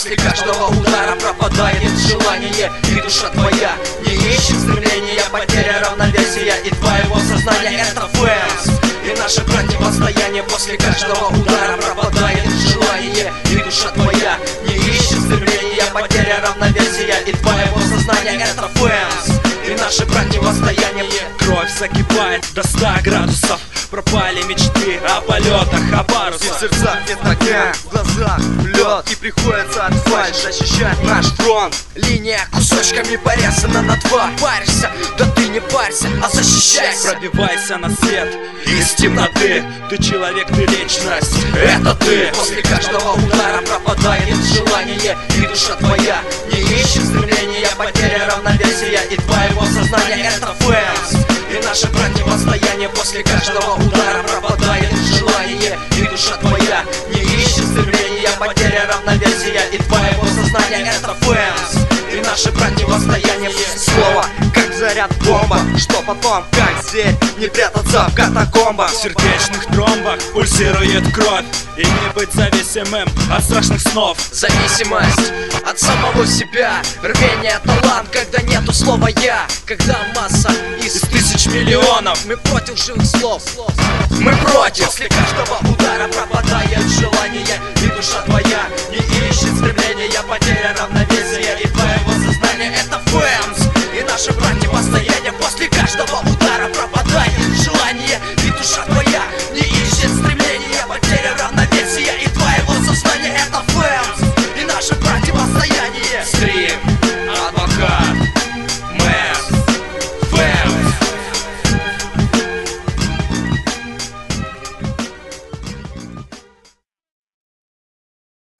После каждого удара пропадает желание, и душа твоя не ищет стремления, потеря равновесия и твоего сознания. Это Фэмс и наше противостояние. После каждого удара пропадает желание, и душа твоя не ищет стремления, потеря равновесия и твоего сознания. Это Фэмс и наше противостояние. Кровь закипает до 100 градусов. Пропали мечты о полетах, о парусах. И в сердцах нет огня, в глазах лед, и приходится от фальши защищать наш трон. Линия кусочками порезана на два. Паришься, да ты не парься, а защищайся. Пробивайся на свет из темноты. Ты человек, ты личность, это ты. После каждого удара пропадает желание, и душа твоя не ищет стремления, потеря равновесия и твоего сознания. Это Фэмс и наше противостояние. После каждого удара пропадает желание, и душа твоя не ищет стремления, потеря равновесия и твоего сознания. Это Фэмс и наше противостояние. Слово как заряд бомба, что потом, как зверь, не прятаться в катакомбах. в сердечных тромбах пульсирует кровь. И не быть зависимым от страшных снов. Зависимость от самого себя, рвение, талант, когда нету слова «я». Когда масса из тысяч миллионов. мы против живых слов. Мы против. После каждого удара пропадает желание, и душа твоя не ищет стремления, потеря равновесия